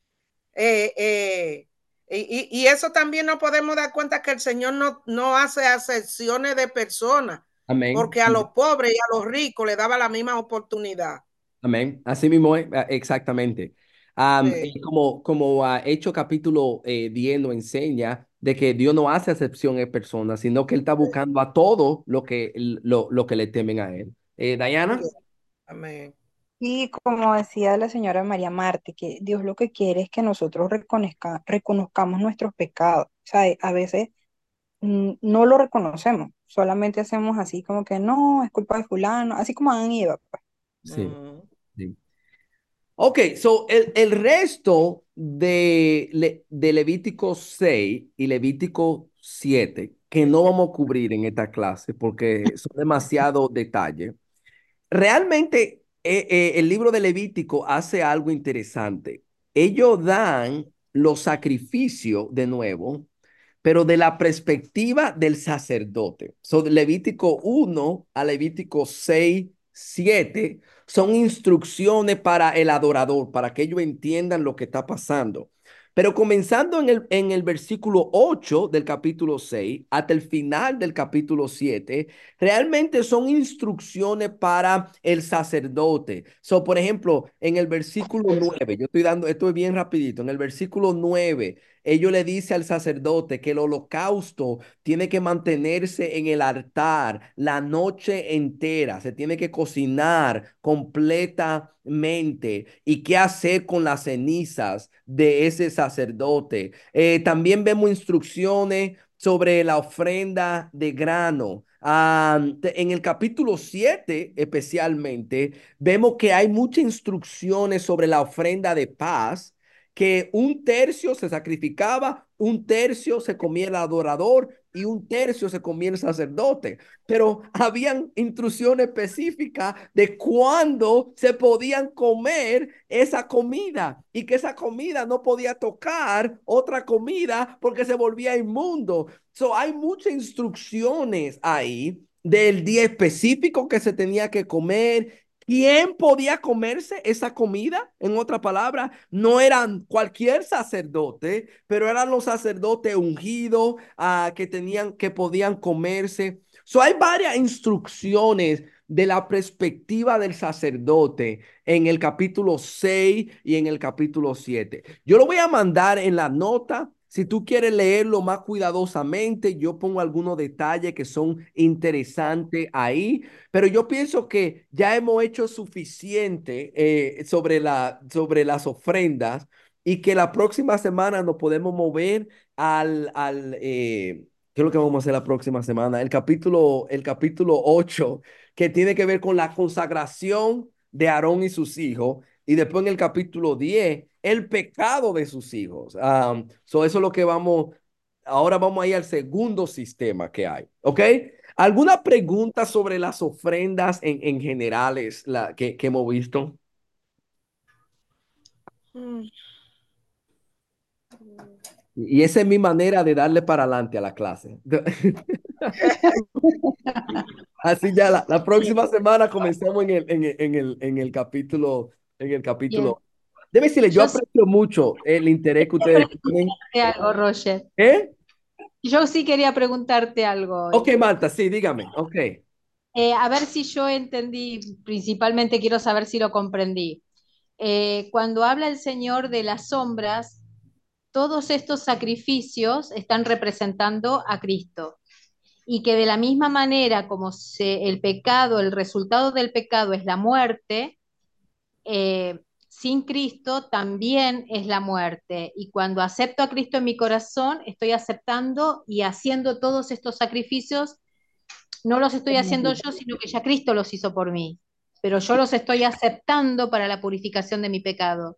Eh, eh, y, y, eso también nos podemos dar cuenta que el Señor no, no hace acepciones de personas.
Amén.
Porque a los pobres y a los ricos le daba la misma oportunidad.
Amén. Así mismo es, exactamente. Um,
Sí.
como como uh, Hecho capítulo eh, diez nos enseña de que Dios no hace acepción en personas, sino que Él está buscando a todos lo que, lo, lo que le temen a Él. Eh, Diana.
Sí. Amén.
Y como decía la señora María Marte, que Dios lo que quiere es que nosotros reconozca, reconozcamos nuestros pecados. O sea, a veces mm, no lo reconocemos, solamente hacemos así como que no, es culpa de fulano, así como Adán y Eva, pues.
Sí,
Mm.
sí. Ok, so el, el resto de, Le- de Levítico seis y Levítico siete, que no vamos a cubrir en esta clase porque son demasiados detalles. Realmente, eh, eh, el libro de Levítico hace algo interesante. Ellos dan los sacrificios de nuevo, pero de la perspectiva del sacerdote. So, de Levítico uno a Levítico seis, siete son instrucciones para el adorador, para que ellos entiendan lo que está pasando. Pero comenzando en el, en el versículo ocho del capítulo seis hasta el final del capítulo siete, realmente son instrucciones para el sacerdote. So, por ejemplo, en el versículo nueve, yo estoy dando, esto es bien rapidito, en el versículo nueve, ellos le dice al sacerdote que el holocausto tiene que mantenerse en el altar la noche entera, se tiene que cocinar completamente y qué hacer con las cenizas de ese sacerdote. Eh, también vemos instrucciones sobre la ofrenda de grano. Um, en el capítulo siete especialmente, vemos que hay muchas instrucciones sobre la ofrenda de paz que un tercio se sacrificaba, un tercio se comía el adorador y un tercio se comía el sacerdote. Pero habían instrucciones específicas de cuándo se podían comer esa comida y que esa comida no podía tocar otra comida porque se volvía inmundo. So, hay muchas instrucciones ahí del día específico que se tenía que comer. ¿Quién podía comerse esa comida? En otra palabra, no eran cualquier sacerdote, pero eran los sacerdotes ungidos uh, que tenían, que podían comerse. So, hay varias instrucciones de la perspectiva del sacerdote en el capítulo seis y en el capítulo siete. Yo lo voy a mandar en la nota. Si tú quieres leerlo más cuidadosamente, yo pongo algunos detalles que son interesantes ahí, pero yo pienso que ya hemos hecho suficiente eh, sobre la, sobre las ofrendas y que la próxima semana nos podemos mover al, al eh, ¿qué es lo que vamos a hacer la próxima semana? El capítulo, el capítulo ocho, que tiene que ver con la consagración de Aarón y sus hijos. Y después en el capítulo diez, el pecado de sus hijos. Um, so eso es lo que vamos, ahora vamos a ir al segundo sistema que hay. ¿Ok? ¿Alguna pregunta sobre las ofrendas en, en generales la, que, que hemos visto?
Mm.
Y esa es mi manera de darle para adelante a la clase. Así ya la, la próxima semana comenzamos en el, en el, en el, en el capítulo, en el
Bien.
capítulo. Debe decirle, yo
Yo sí
aprecio mucho el interés que
quería
ustedes tienen.
preguntarte algo, Roger.
¿Eh?
Yo sí quería preguntarte algo hoy.
Ok, Marta, sí, dígame. Ok.
Eh, a ver si yo entendí, principalmente quiero saber si lo comprendí. Eh, cuando habla el Señor de las sombras, todos estos sacrificios están representando a Cristo. Y que de la misma manera como se, el pecado, el resultado del pecado es la muerte, eh, sin Cristo también es la muerte. Y cuando acepto a Cristo en mi corazón, estoy aceptando y haciendo todos estos sacrificios. No los estoy haciendo yo, sino que ya Cristo los hizo por mí. Pero yo los estoy aceptando para la purificación de mi pecado.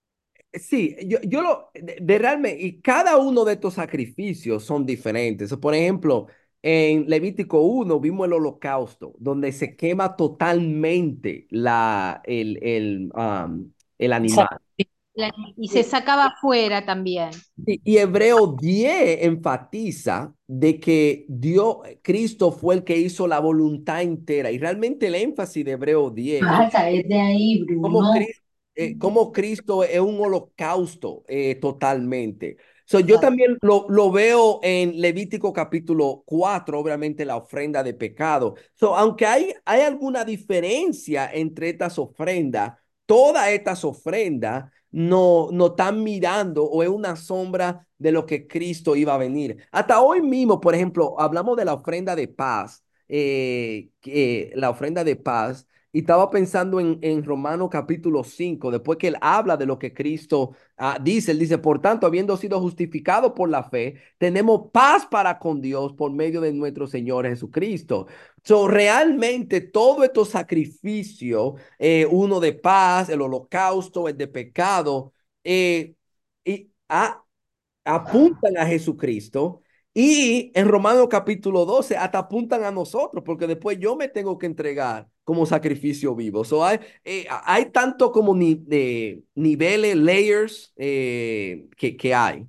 Sí, yo, yo lo, de, de realmente, y cada uno de estos sacrificios son diferentes. Por ejemplo, en Levítico uno vimos el holocausto, donde se quema totalmente la, el, el, um, el animal.
La- y se sacaba afuera también.
Y, y Hebreo diez enfatiza de que Dios, Cristo fue el que hizo la voluntad entera. Y realmente el énfasis de Hebreo diez
Basta, es de ahí,
como
Bruno.
Cristo, eh, como Cristo es un holocausto eh, totalmente. So, yo también lo, lo veo en Levítico capítulo cuatro, obviamente la ofrenda de pecado. So, aunque hay, hay alguna diferencia entre estas ofrendas, todas estas ofrendas no, no están mirando o es una sombra de lo que Cristo iba a venir. Hasta hoy mismo, por ejemplo, hablamos de la ofrenda de paz, eh, que, la ofrenda de paz. Y estaba pensando en, en Romano capítulo cinco, después que él habla de lo que Cristo ah, dice, él dice, por tanto, habiendo sido justificados por la fe, tenemos paz para con Dios por medio de nuestro Señor Jesucristo. So, realmente todo estos sacrificios, eh, uno de paz, el holocausto, el de pecado, eh, y, ah, apuntan a Jesucristo y en Romanos capítulo doce hasta apuntan a nosotros, porque después yo me tengo que entregar como sacrificio vivo. So hay, eh, hay tanto como ni, de niveles, layers eh, que, que hay.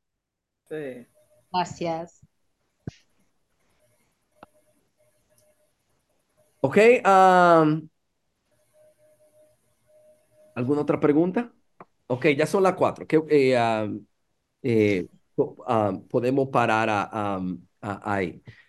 Sí.
Gracias.
Ok, um, ¿alguna otra pregunta? Ok, ya son las cuatro. Que, eh, um, eh, po- um, podemos parar a, um, a- ahí.